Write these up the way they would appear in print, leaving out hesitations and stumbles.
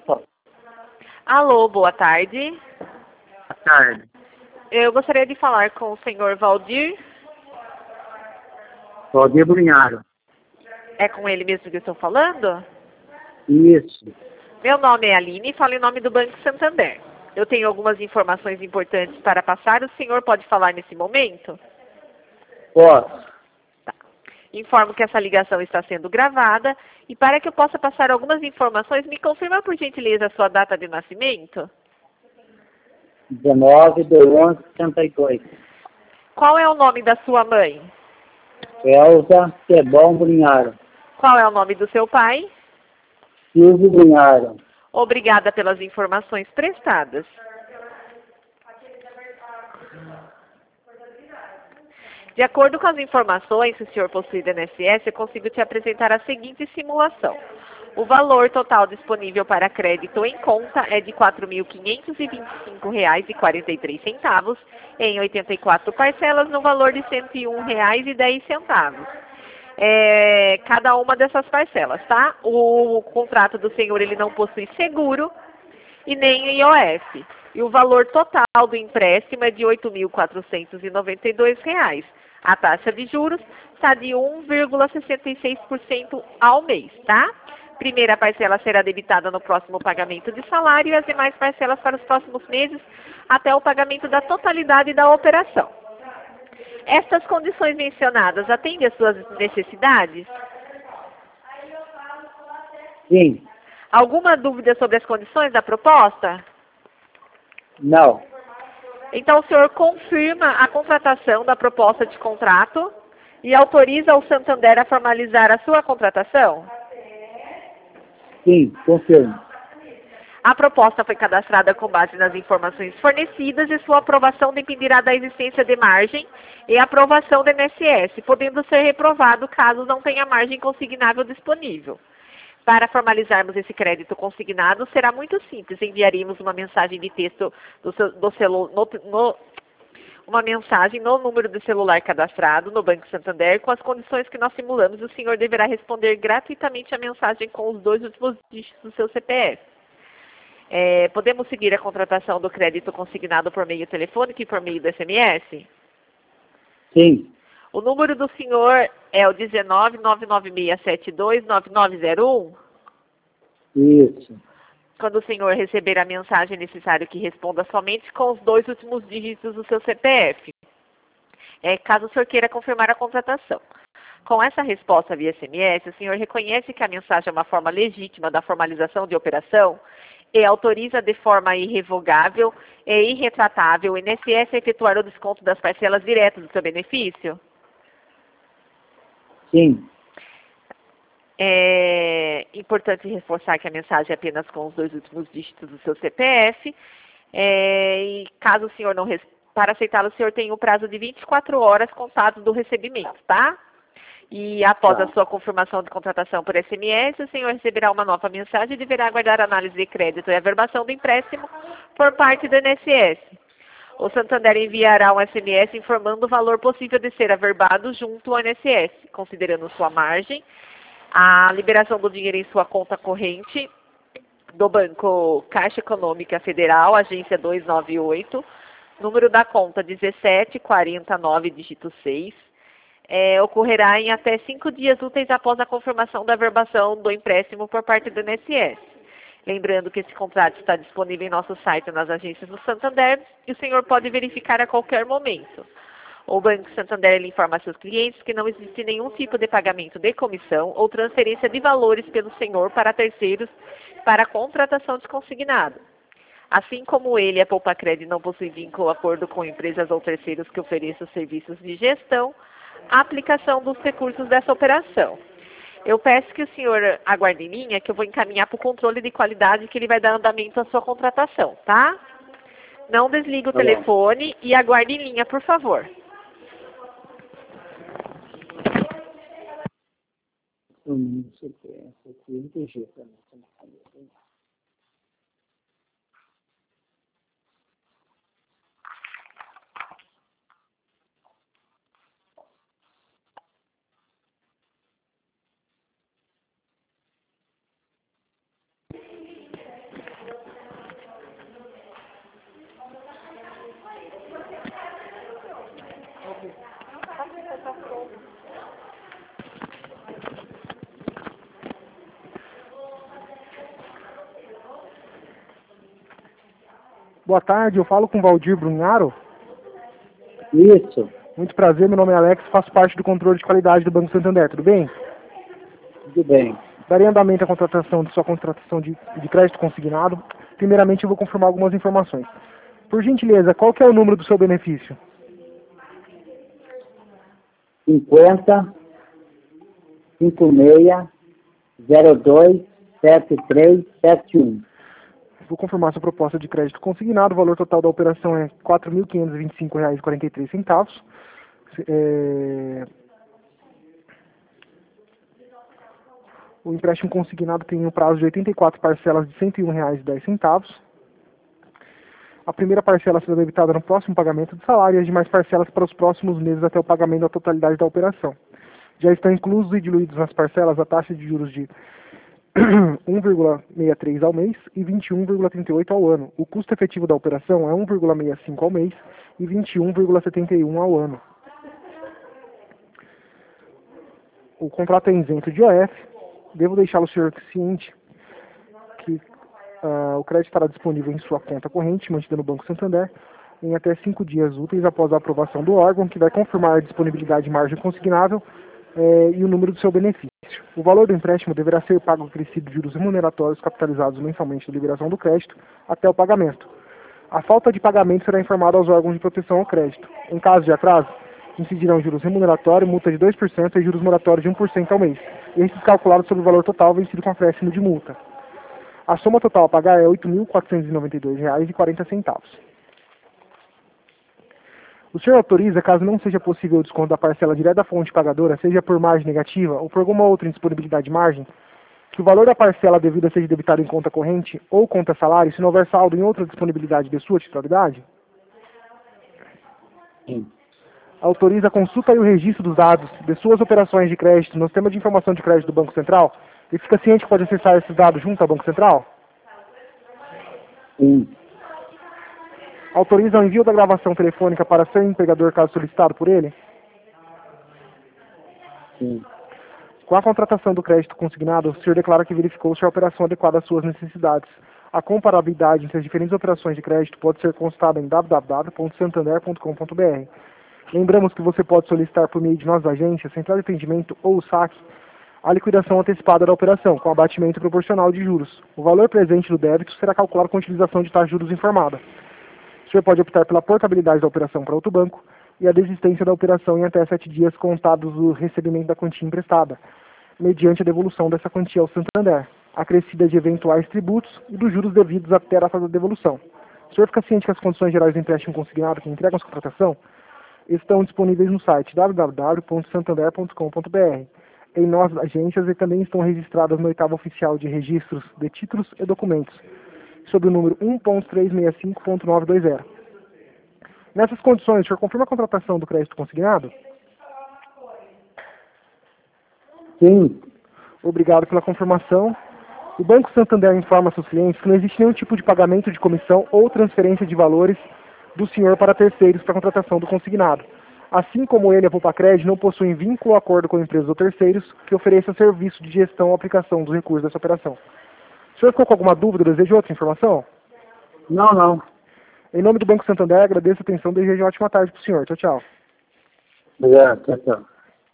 Alô, boa tarde. Boa tarde. Eu gostaria de falar com o senhor Valdir. Valdir Brunharo. É com ele mesmo que eu estou falando? Isso. Meu nome é Aline e falo em nome do Banco Santander. Eu tenho algumas informações importantes para passar. O senhor pode falar nesse momento? Posso. Tá. Informo que essa ligação está sendo gravada e para que eu possa passar algumas informações, me confirma por gentileza a sua data de nascimento? 19/11/62. Qual é o nome da sua mãe? Elza Tebão Brunharo. Qual é o nome do seu pai? Silvio Brunharo. Obrigada pelas informações prestadas. De acordo com as informações que o senhor possui do INSS, eu consigo te apresentar a seguinte simulação. O valor total disponível para crédito em conta é de R$ 4.525,43 em 84 parcelas no valor de R$ 101,10. Cada uma dessas parcelas, tá? O contrato do senhor ele não possui seguro e nem IOF. E o valor total do empréstimo é de R$ 8.492. A taxa de juros está de 1,66% ao mês, tá? Primeira parcela será debitada no próximo pagamento de salário e as demais parcelas para os próximos meses até o pagamento da totalidade da operação. Estas condições mencionadas atendem às suas necessidades? Sim. Alguma dúvida sobre as condições da proposta? Não. Então, o senhor confirma a contratação da proposta de contrato e autoriza o Santander a formalizar a sua contratação? Sim, confirmo. A proposta foi cadastrada com base nas informações fornecidas e sua aprovação dependerá da existência de margem e aprovação do INSS, podendo ser reprovado caso não tenha margem consignável disponível. Para formalizarmos esse crédito consignado, será muito simples. Enviaremos uma mensagem de texto uma mensagem no número de celular cadastrado no Banco Santander com as condições que nós simulamos. O senhor deverá responder gratuitamente a mensagem com os 2 últimos dígitos do seu CPF. Podemos seguir a contratação do crédito consignado por meio telefônico e por meio do SMS? Sim. O número do senhor é o 19996729901? Isso. Quando o senhor receber a mensagem, é necessário que responda somente com os 2 últimos dígitos do seu CPF, caso o senhor queira confirmar a contratação. Com essa resposta via SMS, o senhor reconhece que a mensagem é uma forma legítima da formalização de operação e autoriza de forma irrevogável e irretratável o INSS a efetuar o desconto das parcelas diretas do seu benefício? Sim. É importante reforçar que a mensagem é apenas com os 2 últimos dígitos do seu CPF. E caso o senhor não... Para aceitá-lo, o senhor tem um prazo de 24 horas contados do recebimento, tá? E após a sua confirmação de contratação por SMS, o senhor receberá uma nova mensagem e deverá aguardar a análise de crédito e averbação do empréstimo por parte do INSS. O Santander enviará um SMS informando o valor possível de ser averbado junto ao INSS, considerando sua margem, a liberação do dinheiro em sua conta corrente do Banco Caixa Econômica Federal, agência 298, número da conta 1749, dígito 6. Ocorrerá em até 5 dias úteis após a confirmação da averbação do empréstimo por parte do INSS. Lembrando que esse contrato está disponível em nosso site nas agências do Santander e o senhor pode verificar a qualquer momento. O Banco Santander informa a seus clientes que não existe nenhum tipo de pagamento de comissão ou transferência de valores pelo senhor para terceiros para a contratação de consignado. Assim como ele, a Poupacred não possui vínculo ou acordo com empresas ou terceiros que ofereçam serviços de gestão, a aplicação dos recursos dessa operação. Eu peço que o senhor aguarde em linha, que eu vou encaminhar para o controle de qualidade que ele vai dar andamento à sua contratação, tá? Não desligue o telefone e aguarde em linha, por favor. Boa tarde, eu falo com o Valdir Brunharo. Isso. Muito prazer, meu nome é Alex, faço parte do controle de qualidade do Banco Santander, tudo bem? Tudo bem. Darei andamento à contratação de sua contratação de crédito consignado. Primeiramente, eu vou confirmar algumas informações. Por gentileza, qual que é o número do seu benefício? 50 56 02 73 71. Vou confirmar sua proposta de crédito consignado. O valor total da operação é R$ 4.525,43. O empréstimo consignado tem um prazo de 84 parcelas de R$ 101,10. A primeira parcela será debitada no próximo pagamento do salário e as demais parcelas para os próximos meses até o pagamento da totalidade da operação. Já estão inclusos e diluídos nas parcelas a taxa de juros de 1,63 ao mês e 21,38 ao ano. O custo efetivo da operação é 1,65 ao mês e 21,71 ao ano. O contrato é isento de IOF. Devo deixá-lo, senhor, ciente que o crédito estará disponível em sua conta corrente, mantida no Banco Santander, em até 5 dias úteis após a aprovação do órgão, que vai confirmar a disponibilidade de margem consignável e o número do seu benefício. O valor do empréstimo deverá ser pago acrescido de juros remuneratórios capitalizados mensalmente da liberação do crédito até o pagamento. A falta de pagamento será informada aos órgãos de proteção ao crédito. Em caso de atraso, incidirão juros remuneratórios, multa de 2% e juros moratórios de 1% ao mês. Esses calculados sobre o valor total vencido com acréscimo de multa. A soma total a pagar é R$ 8.492,40. O senhor autoriza, caso não seja possível o desconto da parcela direta da fonte pagadora, seja por margem negativa ou por alguma outra indisponibilidade de margem, que o valor da parcela devida seja debitado em conta corrente ou conta salário, se não houver saldo em outra disponibilidade de sua titularidade? Sim. Autoriza a consulta e o registro dos dados de suas operações de crédito no sistema de informação de crédito do Banco Central e fica ciente que pode acessar esses dados junto ao Banco Central? Sim. Autoriza o envio da gravação telefônica para seu empregador caso solicitado por ele? Sim. Com a contratação do crédito consignado, o senhor declara que verificou se a operação adequada às suas necessidades. A comparabilidade entre as diferentes operações de crédito pode ser consultada em www.santander.com.br. Lembramos que você pode solicitar por meio de nossas agências, central de atendimento ou o saque, a liquidação antecipada da operação, com abatimento proporcional de juros. O valor presente do débito será calculado com a utilização de taxa de juros informada. O senhor pode optar pela portabilidade da operação para outro banco e a desistência da operação em até 7 dias contados do recebimento da quantia emprestada, mediante a devolução dessa quantia ao Santander, acrescida de eventuais tributos e dos juros devidos até a data da devolução. O senhor fica ciente que as condições gerais do empréstimo consignado que entregam a contratação estão disponíveis no site www.santander.com.br, em nossas agências e também estão registradas no oitavo oficial de registros de títulos e documentos, sob o número 1.365.920. Nessas condições, o senhor confirma a contratação do crédito consignado? Sim. Obrigado pela confirmação. O Banco Santander informa seus clientes que não existe nenhum tipo de pagamento de comissão ou transferência de valores do senhor para terceiros para a contratação do consignado. Assim como ele e a Poupa-Cred não possuem vínculo ou acordo com empresas ou terceiros que ofereçam serviço de gestão ou aplicação dos recursos dessa operação. O senhor ficou com alguma dúvida ou deseja outra informação? Não. Em nome do Banco Santander, agradeço a atenção e desejo uma ótima tarde para o senhor. Tchau, tchau. Obrigado. Tchau, tchau.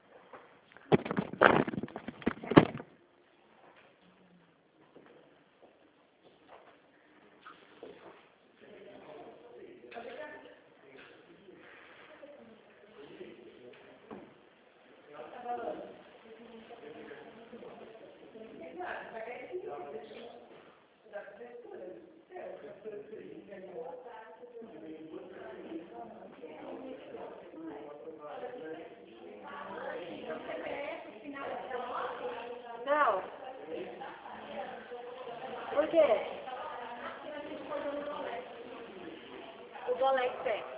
Não. Por quê? O Bolex tem.